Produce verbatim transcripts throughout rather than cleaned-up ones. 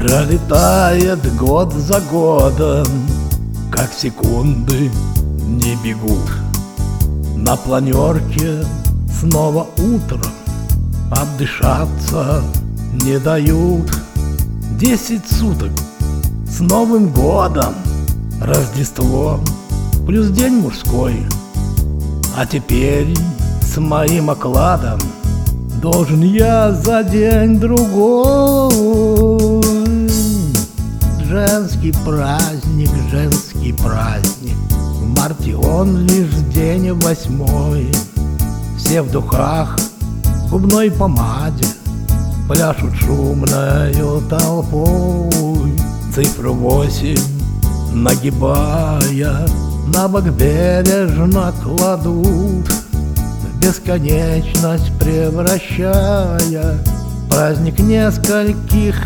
Пролетает год за годом, как секунды не бегут. На планерке снова утром отдышаться не дают. Десять суток с Новым годом, Рождество плюс день мужской. А теперь с моим окладом должен я за день другой. Женский праздник, женский праздник, в марте он лишь день восьмой. Все в духах, губной помаде пляшут шумною толпой. Цифру восемь нагибая, на бок бережно кладут, в бесконечность превращая праздник нескольких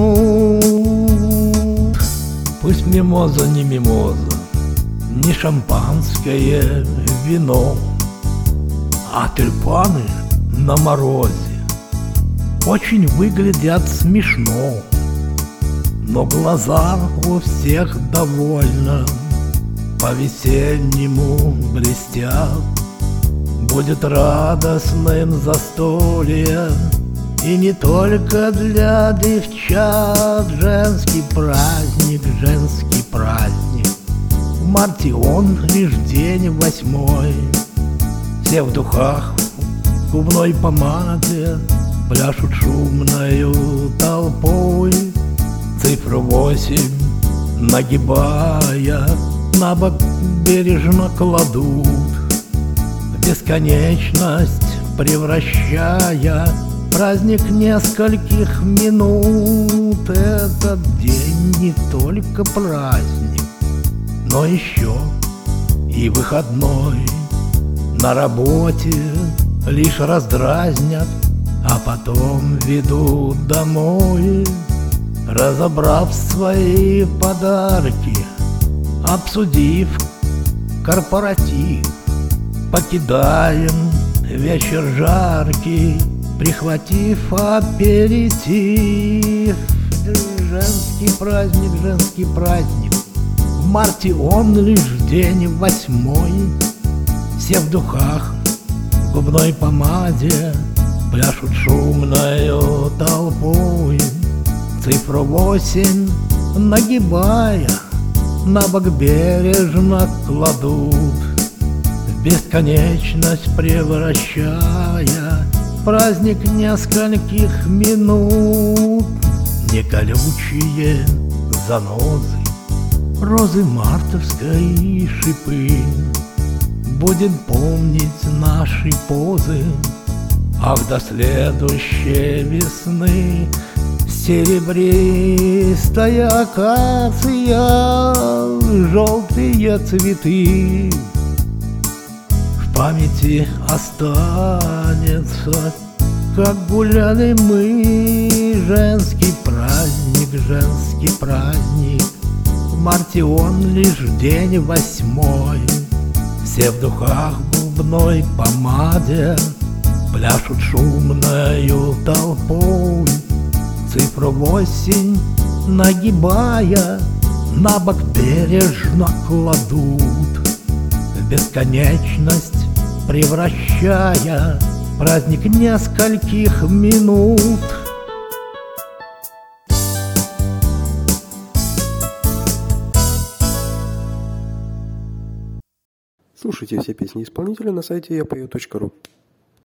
минут. Пусть мимоза не мимоза, не шампанское вино, а тюльпаны на морозе очень выглядят смешно. Но глаза у всех довольно по-весеннему блестят. Будет радостным застолье, и не только для девчат. Женский праздник, женский праздник, в марте он лишь день восьмой. Все в духах, в губной помаде пляшут шумною толпой. Цифру восемь нагибая, на бок бережно кладут, в бесконечность превращая праздник нескольких минут. Этот день не только праздник, но еще и выходной. На работе лишь раздразнят, а потом ведут домой. Разобрав свои подарки, обсудив корпоратив, покидаем вечер жаркий, прихватив аперитив. Женский праздник, женский праздник, в марте он лишь день восьмой. Все в духах, в губной помаде пляшут шумною толпой. Цифру восемь нагибая, на бок бережно кладут, в бесконечность превращая праздник нескольких минут. Не колючие занозы, розы мартовской шипы, будем помнить наши позы, ах, до следующей весны. Серебристая акация, желтые цветы, в памяти останется, как гуляли мы. Женский праздник, женский праздник, в марте он лишь день восьмой. Все в духах, в губной помаде пляшут шумною толпой. Цифру восемь нагибая, на бок бережно кладут, в бесконечность превращая праздник нескольких минут. Слушайте все песни исполнителя на сайте я пою точка ру.